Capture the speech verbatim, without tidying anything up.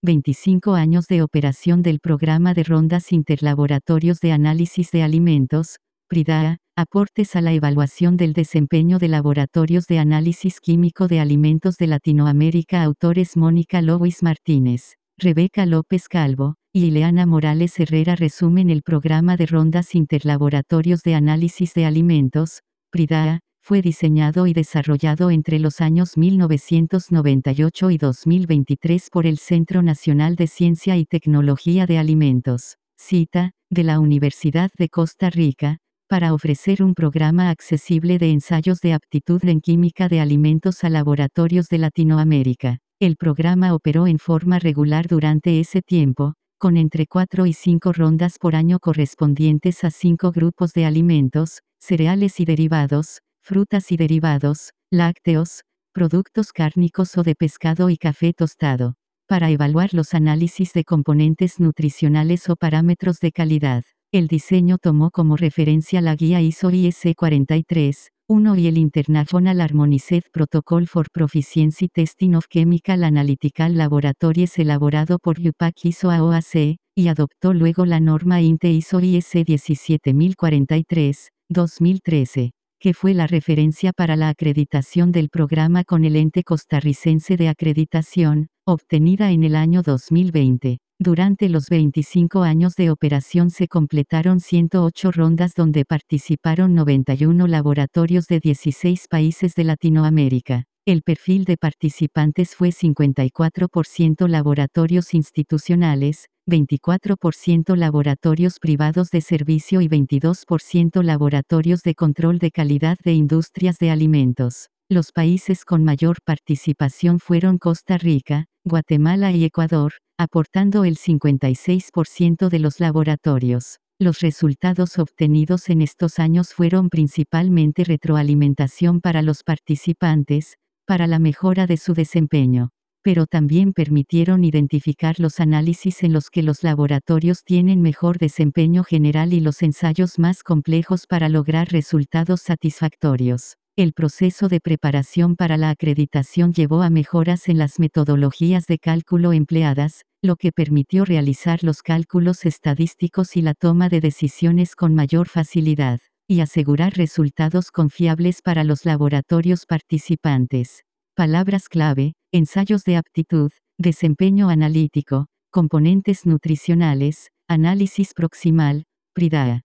veinticinco años de operación del Programa de Rondas Interlaboratorios de Análisis de Alimentos, PRIDAA, aportes a la evaluación del desempeño de laboratorios de análisis químico de alimentos de Latinoamérica. Autores: Mónica Lois Martínez, Rebeca López Calvo y Ileana Morales Herrera. Resumen: el Programa de Rondas Interlaboratorios de Análisis de Alimentos, PRIDAA, fue diseñado y desarrollado entre los años mil novecientos noventa y ocho y dos mil veintitrés por el Centro Nacional de Ciencia y Tecnología de Alimentos, CITA, de la Universidad de Costa Rica, para ofrecer un programa accesible de ensayos de aptitud en química de alimentos a laboratorios de Latinoamérica. El programa operó en forma regular durante ese tiempo, con entre cuatro y cinco rondas por año correspondientes a cinco grupos de alimentos: cereales y derivados, frutas y derivados, lácteos, productos cárnicos o de pescado y café tostado, para evaluar los análisis de componentes nutricionales o parámetros de calidad. El diseño tomó como referencia la guía I S O I S cuarenta y tres, uno y el International Harmonized Protocol for Proficiency Testing of Chemical Analytical Laboratories elaborado por U P A C I S O A O A C, y adoptó luego la norma I N T E I S O I S diecisiete mil cuarenta y tres, dos mil trece, que fue la referencia para la acreditación del programa con el ente costarricense de acreditación, obtenida en el año dos mil veinte. Durante los veinticinco años de operación se completaron ciento ocho rondas donde participaron noventa y uno laboratorios de dieciséis países de Latinoamérica. El perfil de participantes fue cincuenta y cuatro por ciento laboratorios institucionales, veinticuatro por ciento laboratorios privados de servicio y veintidós por ciento laboratorios de control de calidad de industrias de alimentos. Los países con mayor participación fueron Costa Rica, Guatemala y Ecuador, aportando el cincuenta y seis por ciento de los laboratorios. Los resultados obtenidos en estos años fueron principalmente retroalimentación para los participantes, para la mejora de su desempeño, pero también permitieron identificar los análisis en los que los laboratorios tienen mejor desempeño general y los ensayos más complejos para lograr resultados satisfactorios. El proceso de preparación para la acreditación llevó a mejoras en las metodologías de cálculo empleadas, lo que permitió realizar los cálculos estadísticos y la toma de decisiones con mayor facilidad, y asegurar resultados confiables para los laboratorios participantes. Palabras clave: ensayos de aptitud, desempeño analítico, componentes nutricionales, análisis proximal, PRIDAA.